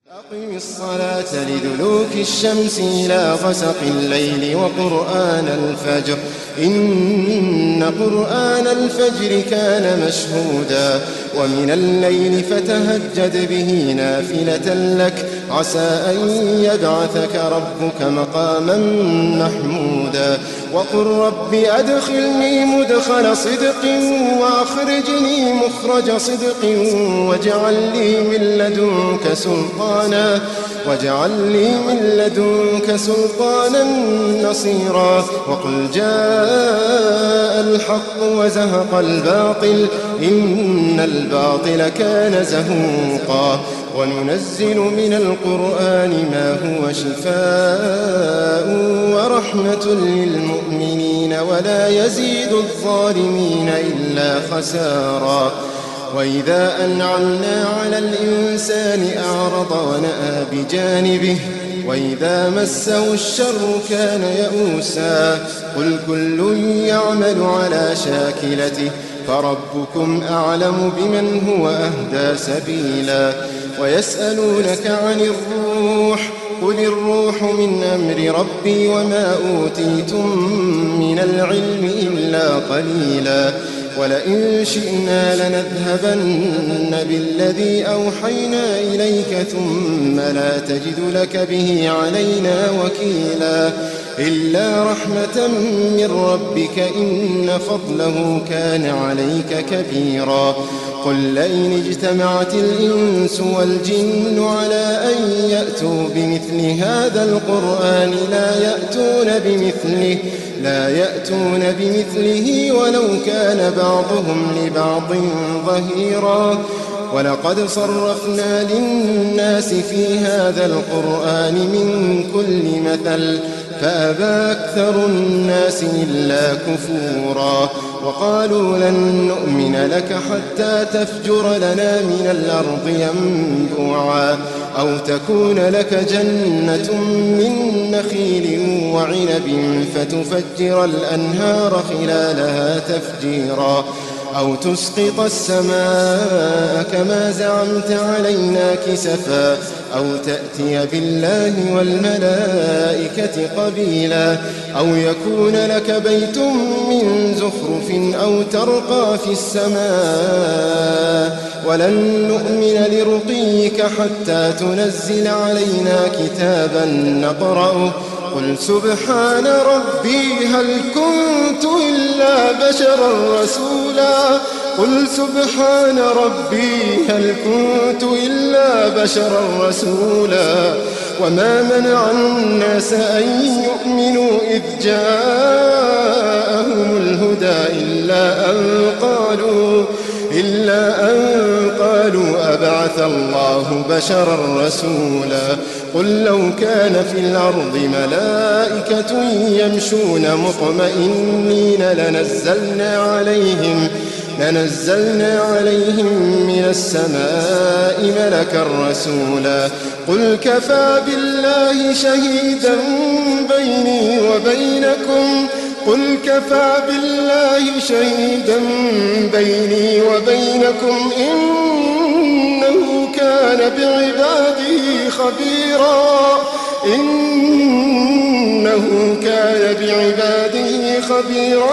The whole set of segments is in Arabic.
أقم الصلاة لدلوك الشمس إلى غسق الليل وقرآن الفجر إن قرآن الفجر كان مشهودا ومن الليل فتهجد به نافلة لك عسى أن يبعثك ربك مقاما محمودا وقل رب أدخلني مدخل صدق وأخرجني مخرج صدق واجعل لي من لدنك سلطانا نصيرا وقل جاء الحق وزهق الباطل إن الباطل كان زهوقا وننزل من القرآن ما هو شفاء ورحمة للمؤمنين ولا يزيد الظالمين إلا خسارا وإذا أنعمنا على الإنسان أعرض ونأى بجانبه وإذا مسه الشر كان يئوسا قل كل يعمل على شاكلته فربكم أعلم بمن هو أهدى سبيلا ويسألونك عن الروح قل الروح من أمر ربي وما أوتيتم من العلم إلا قليلا ولئن شئنا لنذهبن بالذي أوحينا إليك ثم لا تجد لك به علينا وكيلا إلا رحمة من ربك إن فضله كان عليك كبيرا قل لئن اجتمعت الإنس والجن على أن يأتوا بمثل هذا القرآن لا يأتون بمثله ولو كان بعضهم لبعض ظهيرا ولقد صرفنا للناس في هذا القرآن من كل مثل فأبى أكثر الناس إلا كفورا وقالوا لن نؤمن لك حتى تفجر لنا من الأرض ينبوعا أو تكون لك جنة من نخيل وعنب فتفجر الأنهار خلالها تفجيرا أو تسقط السماء كما زعمت علينا كسفا أو تأتي بالله والملائكة قبيلا أو يكون لك بيت من زخرف أو ترقى في السماء ولن نؤمن لرقيك حتى تنزل علينا كتابا نقرأه قل سبحان ربي هل كنت إلا بشرا رسولا قل سبحان ربي هل كنت إلا بشرا رسولا وما منع الناس أن يؤمنوا إذ جاءهم الهدى إلا أن قالوا أبعث الله بشرا رسولا قل لو كان في الأرض ملائكة يمشون مطمئنين لنزلنا عليهم من السماء ملكا رسولا قل كفى بالله شهيدا بيني وبينكم إنه كان بعباده خبيرا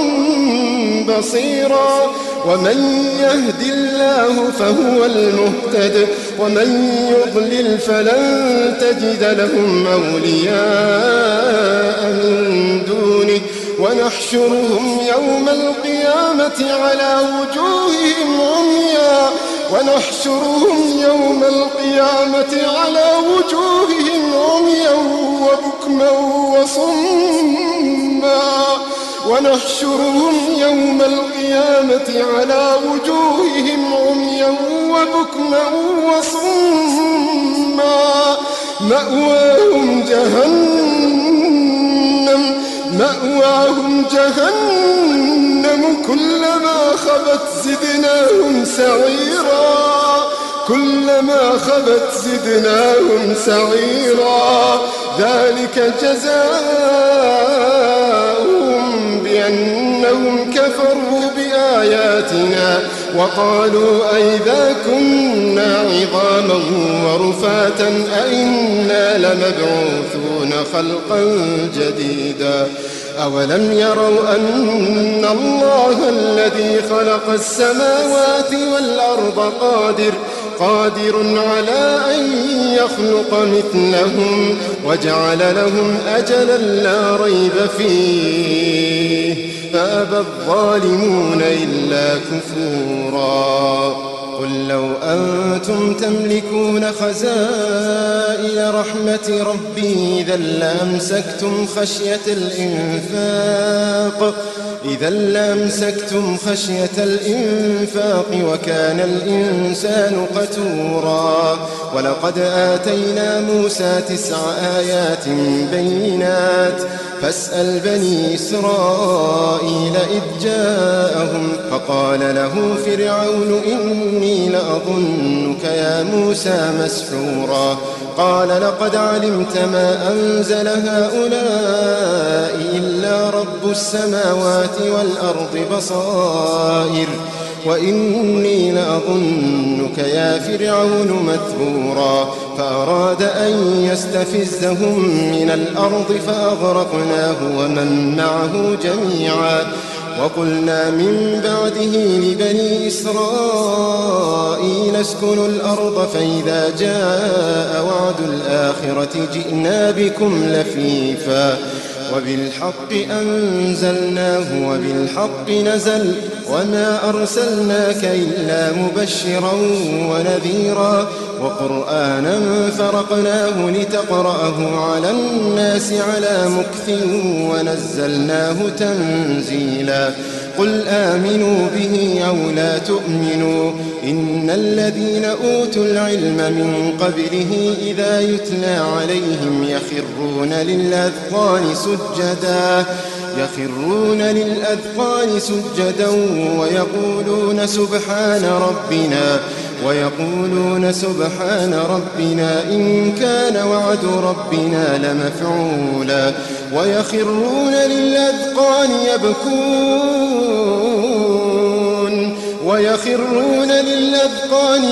بصيرا ومن يهد الله فهو المهتد ومن يضلل فلن تجد لهم أولياء من دونه ونحشرهم يوم القيامة على وجوههم عميا وبكما وصما مأواهم جهنم كلما خبت زدناهم سعيرا ذلك جزاؤهم بأنهم كفروا بآياتنا آياتنا وقالوا أئذا كنا عظاما ورفاتا أئنا لمبعوثون خلقا جديدا أولم يروا أن الله الذي خلق السماوات والأرض قادر على أن يخلق مثلهم وجعل لهم أجلا لا ريب فيه فأبى الظالمون إلا كفورا قل لو أنتم تملكون خزائن رحمة ربي إذا لأمسكتم خشية الإنفاق وكان الإنسان قتورا ولقد آتينا موسى 9 آيات بينات فاسأل بني إسرائيل إذ جاءهم فقال له فرعون إني لأظنك يا موسى مسحورا قال لقد علمت ما أنزل هؤلاء إلا رب السماوات والأرض بصائر وإني لأظنك يا فرعون مثبورا فأراد أن يستفزهم من الأرض فأغرقناه ومن معه جميعا وقلنا من بعده لبني إسرائيل اسكنوا الأرض فإذا جاء وعد الآخرة جئنا بكم لفيفا وبالحق أنزلناه وبالحق نزل وما أرسلناك إلا مبشرا ونذيرا وقرآنا فرقناه لتقرأه على الناس على مكث ونزلناه تنزيلا قل آمنوا به أو لا تؤمنوا إن الذين أوتوا العلم من قبله إذا يتلى عليهم يخرون للأذقان سجدا ويقولون سبحان ربنا إن كان وعد ربنا لمفعولا ويخرون للأذقان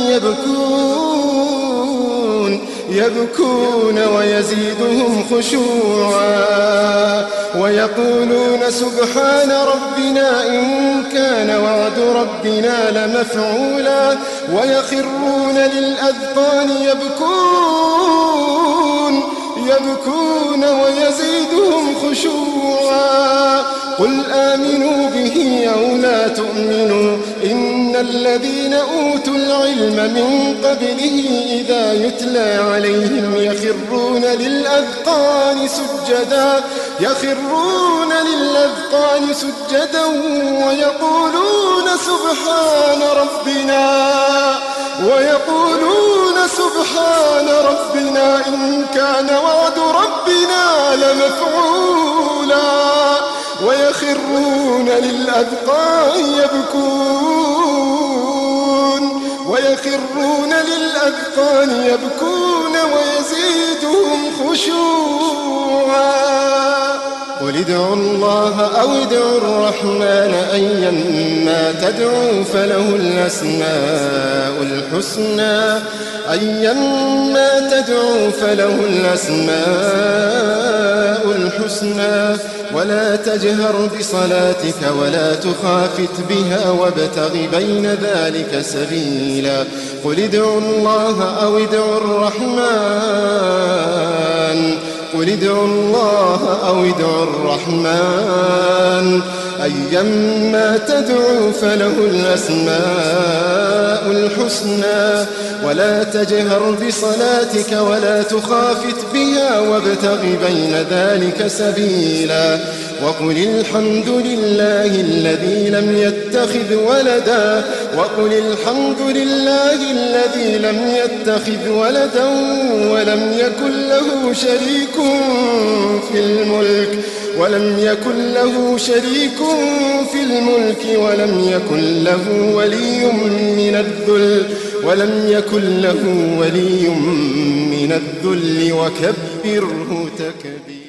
يبكون ويزيدهم خشوعا ويقولون سبحان ربنا إن كان وعد ربنا لمفعولا ويخرون للأذقان يبكون ويزيدهم خشوعا قل آمنوا به أو لا تؤمنوا إن الذين أوتوا العلم من قبله إذا يتلى عليهم يخرون للأذقان سجدا ويقولون سبحان ربنا إن كان وعد ربنا لمفعولا ويخرون للأذقان يبكون ويزيدهم خشوعا قل ادعوا الله أو ادعوا الرحمن أيما تدعوا فله الأسماء الحسنى ولا تجهر بصلاتك ولا تخافت بها وابتغ بين ذلك سبيلا قل ادعوا الله أو ادعوا الرحمن أيما تدعوا فله الأسماء الحسنى ولا تجهر بصلاتك ولا تخافت بها وابتغ بين ذلك سبيلا وقل الحمد لله الذي لم يتخذ ولدا ولم يكن له شريك في الملك ولم يكن له ولي من الذل وكبره تكبيرا.